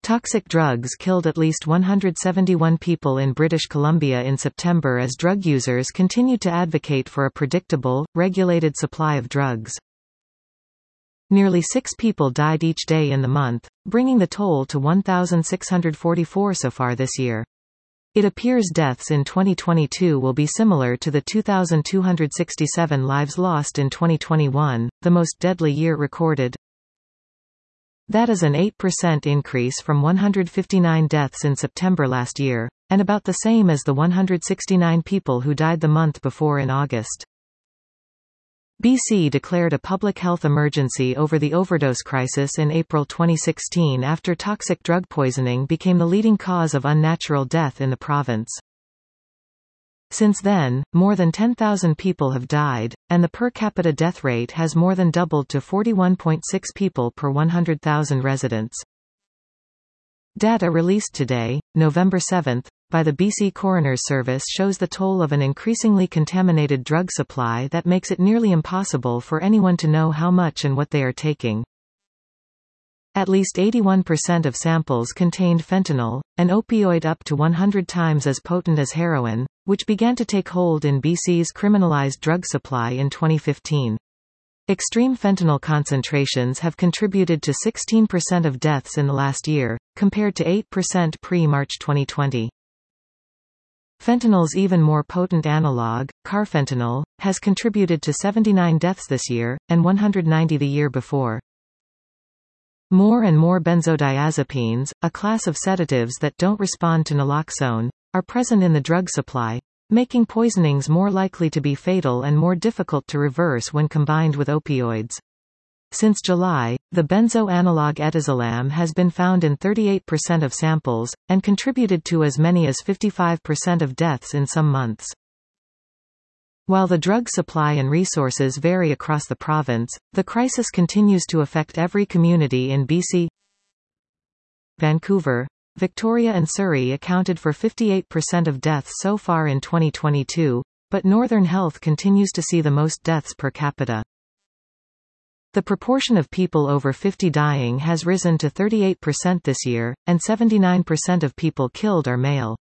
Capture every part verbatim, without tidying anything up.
Toxic drugs killed at least one hundred seventy-one people in British Columbia in September as drug users continued to advocate for a predictable, regulated supply of drugs. Nearly six people died each day in the month, bringing the toll to one thousand six hundred forty-four so far this year. It appears deaths in twenty twenty-two will be similar to the two thousand two hundred sixty-seven lives lost in twenty twenty-one, the most deadly year recorded. That is an eight percent increase from one hundred fifty-nine deaths in September last year, and about the same as the one hundred sixty-nine people who died the month before in August. B C declared a public health emergency over the overdose crisis in April twenty sixteen after toxic drug poisoning became the leading cause of unnatural death in the province. Since then, more than ten thousand people have died, and the per capita death rate has more than doubled to forty-one point six people per one hundred thousand residents. Data released today, November seventh, by the B C Coroner's Service shows the toll of an increasingly contaminated drug supply that makes it nearly impossible for anyone to know how much and what they are taking. At least eighty-one percent of samples contained fentanyl, an opioid up to one hundred times as potent as heroin, which began to take hold in B C's criminalized drug supply in twenty fifteen. Extreme fentanyl concentrations have contributed to sixteen percent of deaths in the last year, compared to eight percent pre-March twenty twenty. Fentanyl's even more potent analog, carfentanil, has contributed to seventy-nine deaths this year, and one hundred ninety the year before. More and more benzodiazepines, a class of sedatives that don't respond to naloxone, are present in the drug supply, making poisonings more likely to be fatal and more difficult to reverse when combined with opioids. Since July, the benzo analog etazzolam has been found in thirty-eight percent of samples, and contributed to as many as fifty-five percent of deaths in some months. While the drug supply and resources vary across the province, the crisis continues to affect every community in B C. Vancouver, Victoria and Surrey accounted for fifty-eight percent of deaths so far in twenty twenty-two, but Northern Health continues to see the most deaths per capita. The proportion of people over fifty dying has risen to thirty-eight percent this year, and seventy-nine percent of people killed are male.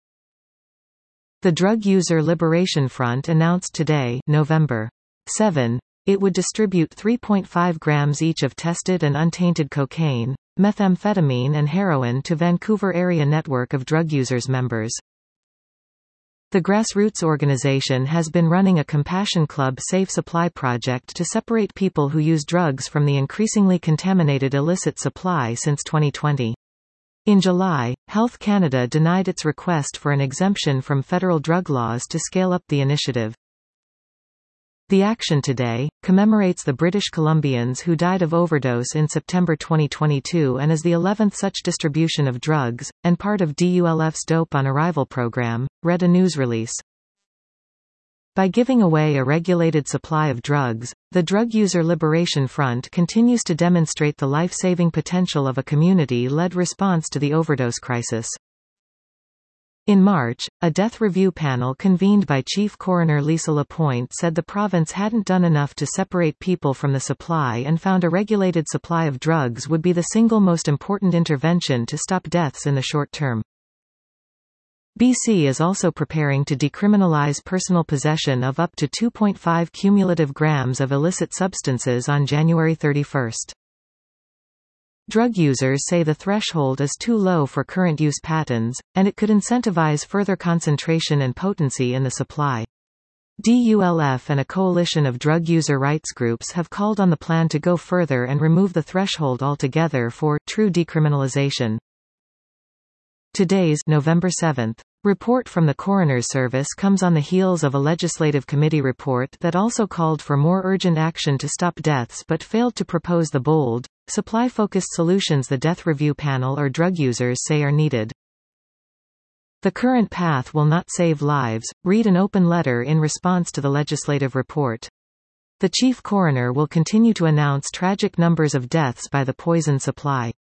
The Drug User Liberation Front announced today, November seventh, it would distribute three point five grams each of tested and untainted cocaine, methamphetamine and heroin to Vancouver area network of drug users members. The grassroots organization has been running a Compassion Club Safe Supply project to separate people who use drugs from the increasingly contaminated illicit supply since twenty twenty. In July, Health Canada denied its request for an exemption from federal drug laws to scale up the initiative. The action today commemorates the British Columbians who died of overdose in September twenty twenty-two and is the eleventh such distribution of drugs, and part of D U L F's Dope on Arrival program, read a news release. By giving away a regulated supply of drugs, the Drug User Liberation Front continues to demonstrate the life-saving potential of a community-led response to the overdose crisis. In March, a death review panel convened by Chief Coroner Lisa Lapointe said the province hadn't done enough to separate people from the supply and found a regulated supply of drugs would be the single most important intervention to stop deaths in the short term. B C is also preparing to decriminalize personal possession of up to two point five cumulative grams of illicit substances on January thirty-first. Drug users say the threshold is too low for current use patterns, and it could incentivize further concentration and potency in the supply. D U L F and a coalition of drug user rights groups have called on the plan to go further and remove the threshold altogether for true decriminalization. Today's November seventh report from the Coroner's Service comes on the heels of a legislative committee report that also called for more urgent action to stop deaths but failed to propose the bold, supply-focused solutions the death review panel or drug users say are needed. The current path will not save lives, read an open letter in response to the legislative report. The chief coroner will continue to announce tragic numbers of deaths by the poison supply.